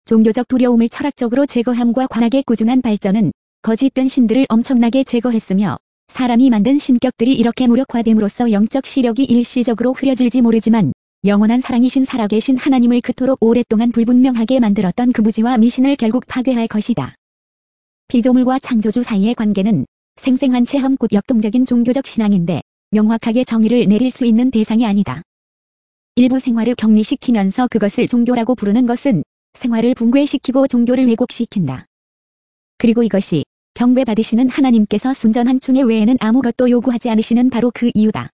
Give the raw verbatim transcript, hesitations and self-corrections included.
종교적 두려움을 철학적으로 제거함과 과학의 꾸준한 발전은 거짓된 신들을 엄청나게 제거했으며 사람이 만든 신격들이 이렇게 무력화됨으로써 영적 시력이 일시적으로 흐려질지 모르지만 영원한 사랑이신 살아계신 하나님을 그토록 오랫동안 불분명하게 만들었던 그 무지와 미신을 결국 파괴할 것이다. 피조물과 창조주 사이의 관계는 생생한 체험 곧 역동적인 종교적 신앙인데 명확하게 정의를 내릴 수 있는 대상이 아니다. 일부 생활을 격리시키면서 그것을 종교라고 부르는 것은 생활을 붕괴시키고 종교를 왜곡시킨다. 그리고 이것이 경배받으시는 하나님께서 순전한 충의 외에는 아무것도 요구하지 않으시는 바로 그 이유다.